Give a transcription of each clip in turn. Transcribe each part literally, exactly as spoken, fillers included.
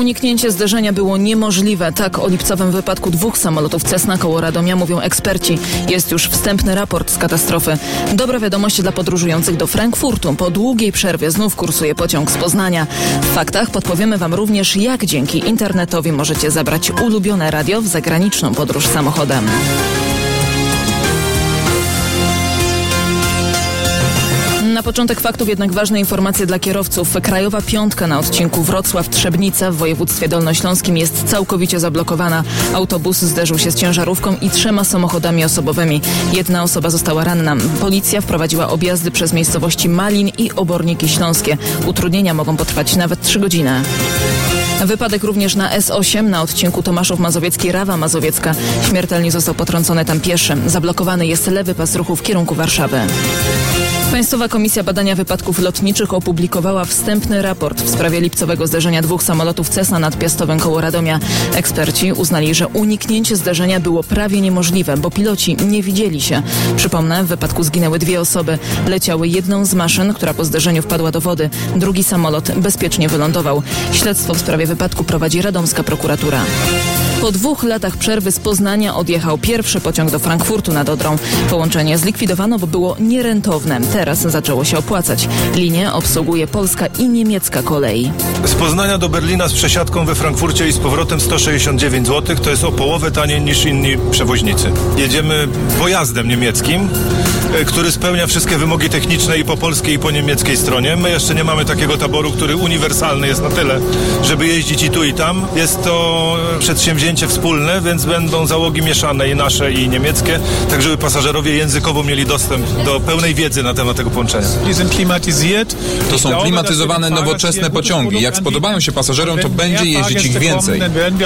Uniknięcie zderzenia było niemożliwe. Tak o lipcowym wypadku dwóch samolotów Cessna koło Radomia mówią eksperci. Jest już wstępny raport z katastrofy. Dobra wiadomość dla podróżujących do Frankfurtu. Po długiej przerwie znów kursuje pociąg z Poznania. W faktach podpowiemy Wam również, jak dzięki internetowi możecie zabrać ulubione radio w zagraniczną podróż samochodem. Na początek faktów jednak ważne informacje dla kierowców. Krajowa piątka na odcinku Wrocław-Trzebnica w województwie dolnośląskim jest całkowicie zablokowana. Autobus zderzył się z ciężarówką i trzema samochodami osobowymi. Jedna osoba została ranna. Policja wprowadziła objazdy przez miejscowości Malin i Oborniki Śląskie. Utrudnienia mogą potrwać nawet trzy godziny. Wypadek również na S osiem na odcinku Tomaszów Mazowiecki-Rawa Mazowiecka. Śmiertelnie został potrącony tam pieszy. Zablokowany jest lewy pas ruchu w kierunku Warszawy. Państwowa Komisja Badania Wypadków Lotniczych opublikowała wstępny raport w sprawie lipcowego zderzenia dwóch samolotów Cessna nad Piastowem koło Radomia. Eksperci uznali, że uniknięcie zderzenia było prawie niemożliwe, bo piloci nie widzieli się. Przypomnę, w wypadku zginęły dwie osoby. Leciały jedną z maszyn, która po zderzeniu wpadła do wody. Drugi samolot bezpiecznie wylądował. Śledztwo w sprawie wypadku prowadzi radomska prokuratura. Po dwóch latach przerwy z Poznania odjechał pierwszy pociąg do Frankfurtu nad Odrą. Połączenie zlikwidowano, bo było nierentowne. Teraz zaczęło się opłacać. Linię obsługuje polska i niemiecka kolej. Z Poznania do Berlina z przesiadką we Frankfurcie i z powrotem sto sześćdziesiąt dziewięć złotych. To jest o połowę taniej niż inni przewoźnicy. Jedziemy pojazdem niemieckim, który spełnia wszystkie wymogi techniczne i po polskiej i po niemieckiej stronie. My jeszcze nie mamy takiego taboru, który uniwersalny jest na tyle, żeby jeździć i tu i tam. Jest to przedsięwzięcie wspólne, więc będą załogi mieszane i nasze i niemieckie, tak żeby pasażerowie językowo mieli dostęp do pełnej wiedzy na temat tego połączenia. To są klimatyzowane, nowoczesne pociągi. Jak spodobają się pasażerom, to będzie jeździć ich więcej.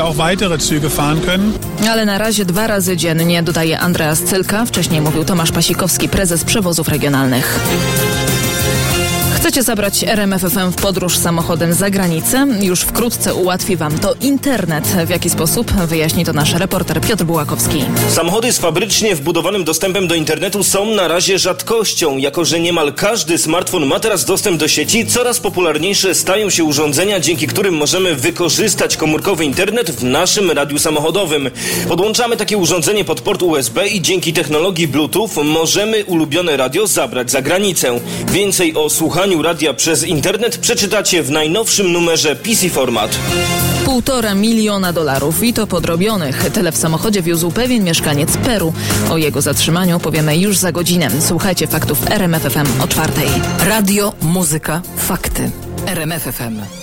Ale na razie dwa razy dziennie, dodaje Andreas Cylka. Wcześniej mówił Tomasz Pasikowski, prezes przewozów regionalnych. Chcecie zabrać R M F F M w podróż samochodem za granicę? Już wkrótce ułatwi Wam to internet. W jaki sposób? Wyjaśni to nasz reporter Piotr Bułakowski. Samochody z fabrycznie wbudowanym dostępem do internetu są na razie rzadkością. Jako że niemal każdy smartfon ma teraz dostęp do sieci, coraz popularniejsze stają się urządzenia, dzięki którym możemy wykorzystać komórkowy internet w naszym radiu samochodowym. Podłączamy takie urządzenie pod port U S B i dzięki technologii Bluetooth możemy ulubione radio zabrać za granicę. Więcej o słuchaniu radia przez internet przeczytacie w najnowszym numerze P C Format. Półtora miliona dolarów i to podrobionych. Tyle w samochodzie wiózł pewien mieszkaniec Peru. O jego zatrzymaniu powiemy już za godzinę. Słuchajcie faktów R M F F M o czwartej. Radio, muzyka, fakty. R M F F M.